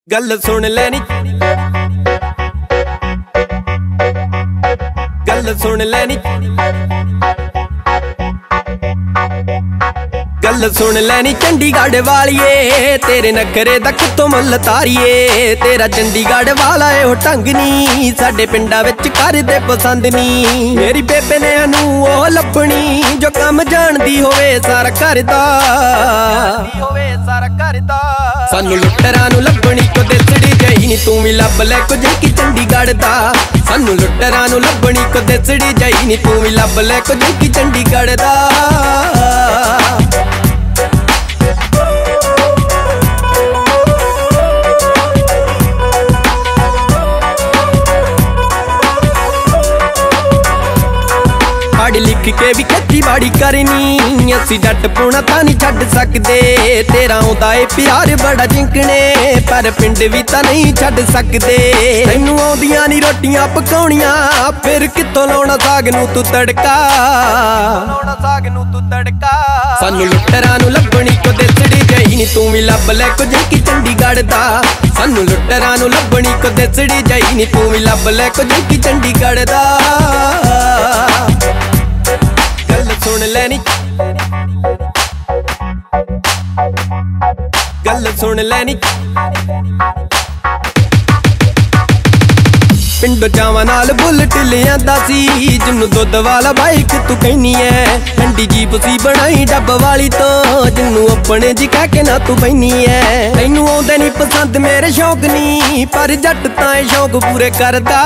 गल सुन लैनी गल सुन लैनी गल सुन लैनी चंडीगढ़ वालिए तेरे नखरे दा कितों मुल तारीए। तेरा चंडीगढ़ वाला ए ढंग नी साडे पिंडा विच करदे पसंद नी। मेरी बेबे ने अनू ओ लभणी जो काम जानदी होवे सारा करदा सानू लुट्टरां नू लभणी को दिसड़ी जाई नी तू भी लभ लै कुछ की चंडीगढ़ दा। सानू लुट्टरां नू लभणी को दिसड़ी जाई नी तू भी लभ लै कुछ की चंडीगढ़ दा। पढ़ लिख के भी खेतीबाड़ी करनी असी जट पुणा तां नहीं छड्ड सकदे। तेरा आउंदा ए प्यार बड़ा जिंकने पर पिंड भी तां नहीं छड्ड सकदे। तैनू आउंदियां नी रोटियां पकाउणियां फिर कित्तों लाउणा साग नू तू तड़का। सानू लुट्टरां नू लभणी को दिसड़ी जाई नी तू भी लभ लै कुछ की चंडीगढ़ दा। सानू लुट्टरां नू लभणी को दिसड़ी जाई नी तू भी लभ लै कुछ की चंडीगढ़ दा। सुन लैनी गल सुन लैनी पिंडों जावां नाल बुलट लिआंदा सी जिन्नू दुध वाला बाइक तू कहनी है। ठंडी जीप सी बनाई डब वाली तो जिन्नू अपने जी कह के ना तू बहनी है। तैनू आउंदे नी पसंद मेरे शौक नी पर जट तां शौक पूरे करदा।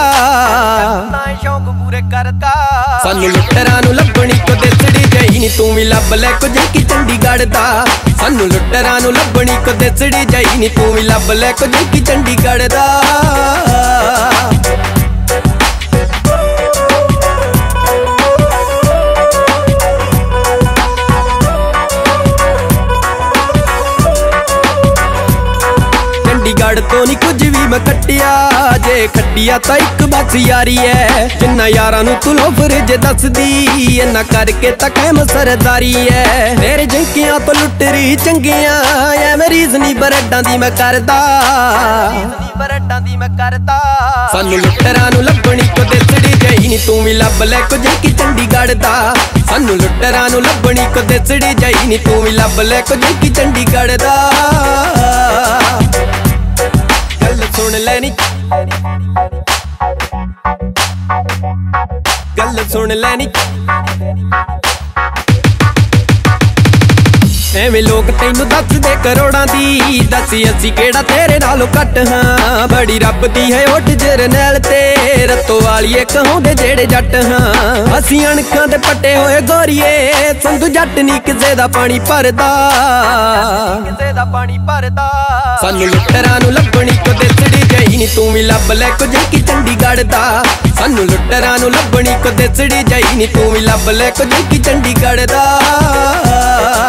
सानू लुट्टरां नू लभणी को दिसड़ी जाई नी तू भी लभ लै कुछ की चंडीगढ़ दा। सानू लुट्टरां नू लभणी को दिसड़ी जाई नी तू भी लभ लै कुछ की चंडीगढ़ दा। चंडीगढ़ तो नहीं कुछ भी मैं कट्टिया जे खट्टिया तो एक बस यारी है। जिन्ना यारां नू तू लोफर जे दसदी इन्ना करके तां कैम सरदारी है। तेरे जिंकियां तो लुट्टरी चंगियां एवें रीस नी बरड्डां दी मैं करदा। सानू लुट्टरां नू लभणी को दिसड़ी जाई नी तू भी लभ लै कुछ की चंडीगढ़ दा। सानू लुट्टरां नू लभणी को दिसड़ी जाई नी तू भी लभ लै कुछ की चंडीगढ़ दा। गल सुन लैनी गल सुन लैनी एवें लोग तैनू दसदे करोड़ां दी दसी असी केड़ा तेरे नालों घट हां। बड़ी रब दी है ओठ जरनैल ते रत्तो वालिए कहोंदे जेड़े जट हां। असी अणखां दे पट्टे होए गोरीए संधू जट नी किसे दा पानी भरदा। सानू लुट्टरां नू लभणी को दिसड़ी जाई नी तू भी लभ लै कुछ की चंडीगढ़ दा। सानू लुट्टरां नू लभणी को दिसड़ी जाई नी तू भी लभ लै कुछ की चंडीगढ़ दा।